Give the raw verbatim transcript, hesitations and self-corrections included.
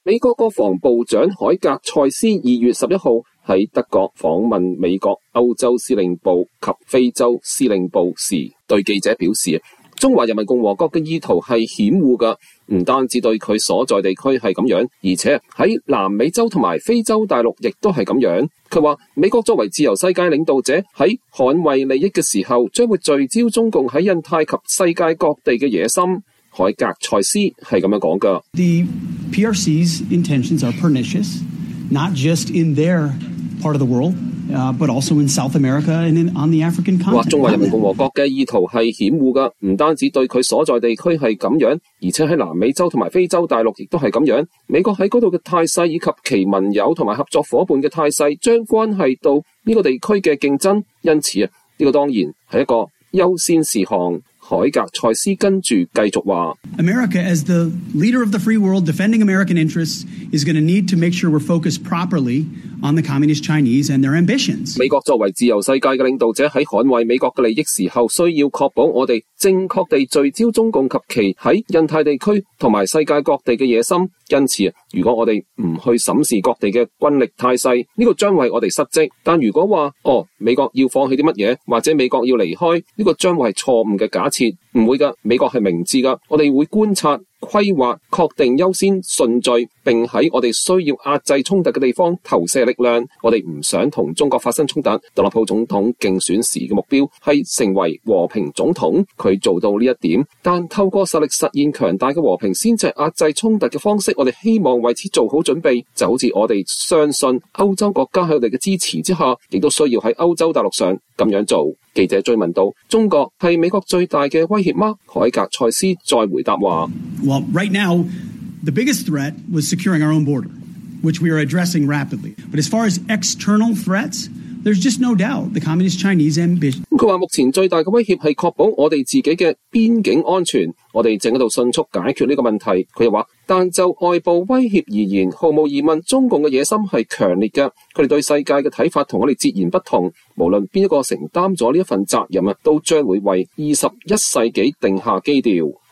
美國國防部長海格塞斯二月十一號喺德國訪問美國歐洲司令部及非洲司令部時，對記者表示，中華人民共和國嘅意圖係險惡㗎，唔單止對佢所在地區係咁樣，而且喺南美洲同埋非洲大陸亦都係咁樣。佢話美國作為自由世界領導者，喺捍衛利益嘅時候，將會聚焦中共喺印太及世界各地嘅野心。海格塞斯係咁樣講㗎。 The P R C's intentions are pernicious, not just in their part of the world, uh, but also in South America and in, on the African continent. 話中華人民共和國嘅意圖係險惡㗎，唔單止對佢所在地區係咁樣，而且喺南美洲同埋非洲大陸亦都係咁樣。美國喺嗰度嘅態勢以及其盟友同埋合作夥伴嘅態勢，將關係到呢個地區嘅競爭。因此啊，呢個當然係一個優先事項。海格塞斯跟住繼續話 America, as the leader of the free world, defending American interests, is going to need to make sure we're focused properly on the communist Chinese and their ambitions. 美國作為自由世界嘅領導者，喺捍衛美國嘅利益時候，需要確保我哋正確地聚焦中共及其喺印太地區同埋世界各地嘅野心。因此，如果我哋唔去審視各地嘅軍力態勢，呢個將為我哋失職。但如果話哦，美國要放棄啲乜嘢，或者美國要離開，呢個將會係錯誤嘅假設。唔會㗎，美國係明智㗎。我哋會觀察、規劃、確定優先順序，並喺我哋需要壓制衝突嘅地方投射力量。我哋唔想同中國發生衝突。特朗普總統競選時嘅目標係成為和平總統，佢做到呢一點。但透過實力實現強大嘅和平，先至係壓制衝突嘅方式。我哋希望為此做好準備，就好似我哋相信歐洲國家喺我哋嘅支持之下，亦都需要喺歐洲大陸上咁樣做。記者追問到：中國係美國最大嘅威脅嗎？海格塞斯再回答話 Well, right now, the biggest threat was securing our own border, which we are addressing rapidly. But as far as external threats, there's just no doubt the communist Chinese ambition. 佢話目前最大嘅威脅係確保我哋自己嘅邊境安全，我哋正喺度迅速解決呢個問題。佢又話，但就外部威脅而言，毫無疑問，中共嘅野心係強烈嘅。佢哋對世界嘅睇法同我哋截然不同。無論邊一個承擔咗呢一份責任啊，都將會為二十一世紀定下基調。